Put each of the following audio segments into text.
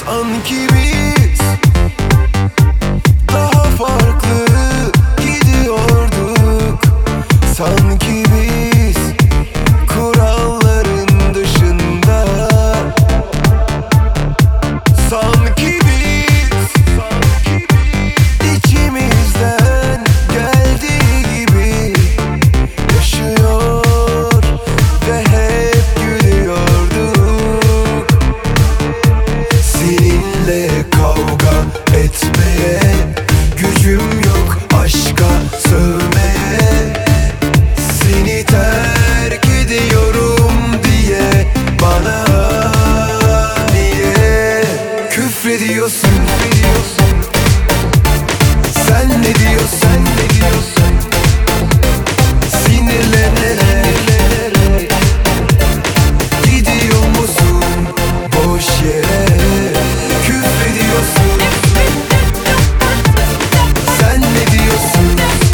Sanki biz daha farklı gidiyorduk. Sanki biz kuralların dışında. Sanki biz içimizden geldiği gibi yaşıyor ve hep gülüyorduk. Seninle kavga etmeye gücüm yok, aşka sövmeye. Seni terk ediyorum diye bana niye küfrediyorsun? Sen ne diyorsun? Sinirlenerek gidiyor musun boş yere? Küfrediyorsun. Sen ne diyorsun?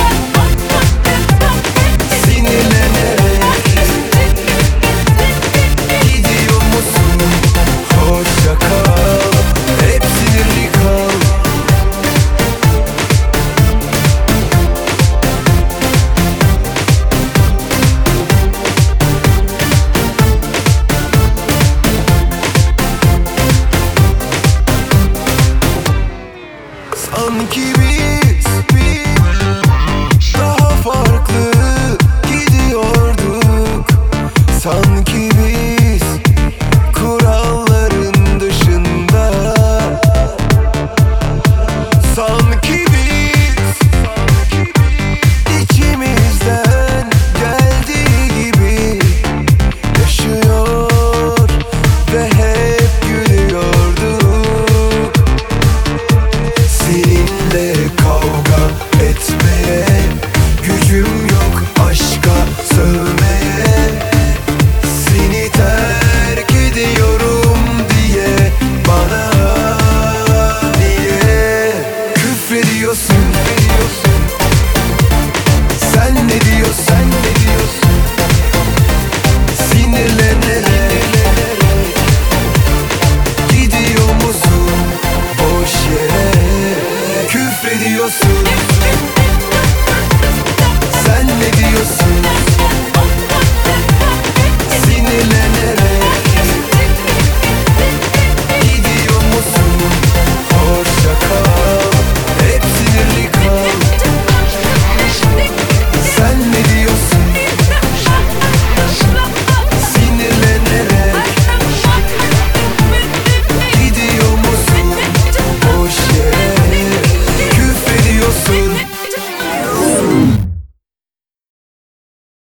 Sinirlenerek gidiyor musun? Hoşça kal, hep sinirli kal. Sanki biz daha farklı gidiyorduk. Sanki biz